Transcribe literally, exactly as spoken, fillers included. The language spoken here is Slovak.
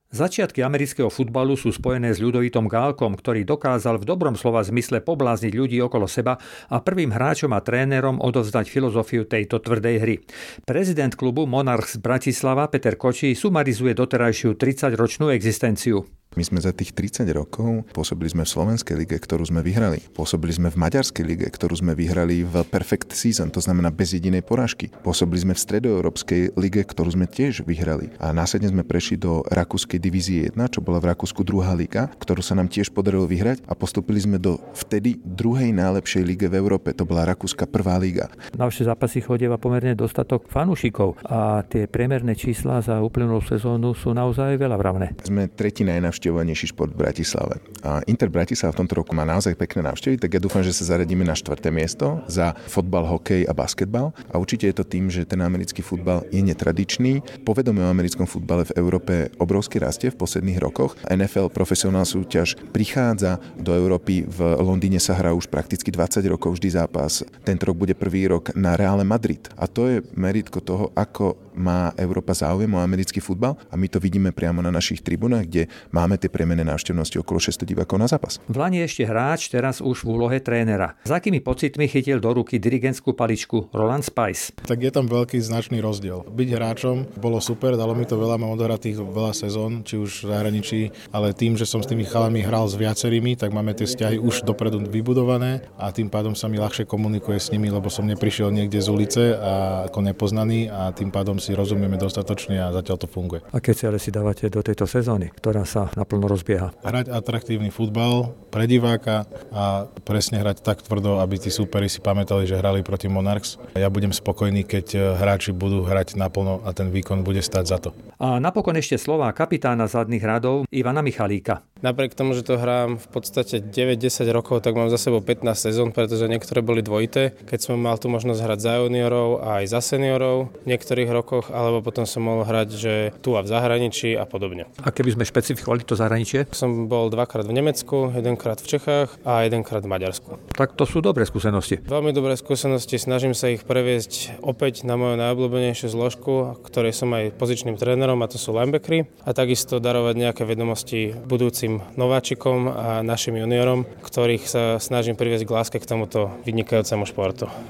Začiatky amerického futbalu sú spojené s Ľudovitom Gálkom, ktorý dokázal v dobrom slova zmysle poblázniť ľudí okolo seba a prvým hráčom a trénerom odovzdať filozofiu tejto tvrdej hry. Prezident klubu Monarchs Bratislava Peter Kočí sumarizuje doterajšiu tridsaťročnú existenciu. My sme za tých tridsať rokov pôsobili sme v Slovenskej lige, ktorú sme vyhrali. Pôsobili sme v Maďarskej lige, ktorú sme vyhrali v perfect season, to znamená bez jedinej porážky. Pôsobili sme v Stredoeurópskej lige, ktorú sme tiež vyhrali. A následne sme prešli do Rakúskej divízie jedna, čo bola v Rakúsku druhá liga, ktorú sa nám tiež podarilo vyhrať a postúpili sme do vtedy druhej najlepšej lige v Európe, to bola Rakúska prvá liga. Na vaše zápasy chodieva pomerne dostatok fanúšikov a tie priemerné čísla za uplynulú sezónu sú naozaj veľa vravné. Sme tretí najnavštevovanejší šport v Bratislave. A Inter Bratislava v tomto roku má naozaj pekné návštevy, tak ja dúfam, že sa zaradíme na štvrté miesto za fotbal, hokej a basketbal. A určite je to tým, že ten americký futbal je netradičný. Povedomie o americkom futbale v Európe obrovsky rastie v posledných rokoch. en ef el profesionálna súťaž prichádza do Európy. V Londýne sa hrá už prakticky dvadsať rokov vždy zápas. Tento rok bude prvý rok na Reále Madrid. A to je meritko toho, ako má Európa záujem o americký futbal a my to vidíme priamo na našich tribunách, kde máme tie priemerné návštevnosti okolo šesťsto divákov na zápas. V Lani ešte hráč, teraz už v úlohe trénera. S akými pocitmi chytil do ruky dirigentskú paličku Roland Spice? Tak je tam veľký značný rozdiel. Byť hráčom bolo super, dalo mi to veľa, mám odohratých veľa sezón, či už v zahraničí, ale tým, že som s tými chalami hral s viacerými, tak máme tie vzťahy už dopredu vybudované a tým pádom sa mi ľahšie komunikuje s nimi, lebo som neprišiel niekde z ulice a ako nepoznaný a tým pádom si rozumieme dostatočne a zatiaľ to funguje. Aké ciele si dávate do tejto sezóny, ktorá sa naplno rozbieha? Hrať atraktívny futbal pre diváka a presne hrať tak tvrdo, aby tí súperi si pamätali, že hrali proti Monarchs. Ja budem spokojný, keď hráči budú hrať naplno a ten výkon bude stáť za to. A napokon ešte slová kapitána zadných radov Ivana Michalíka. Napriek tomu, že to hrám v podstate deväť desať rokov, tak mám za sebou pätnásť sezón, pretože niektoré boli dvojité. Keď som mal tu možnosť hrať za juniorov a aj za seniorov v niektorých rokoch, alebo potom som mohol hrať, že tu a v zahraničí a podobne. A keby sme špecifikovali to zahraničie? Som bol dvakrát v Nemecku, jedenkrát v Čechách a jedenkrát v Maďarsku. Tak to sú dobré skúsenosti. Veľmi dobré skúsenosti, snažím sa ich previesť opäť na moju najobľúbenejšiu zložku, ktorej som aj pozičným trénerom, a to sú linebackery, a takisto darovať nejaké vedomosti budúcim nováčikom a našim juniorom, ktorých sa snažím priviesť k láske k tomuto vynikajúcemu športu.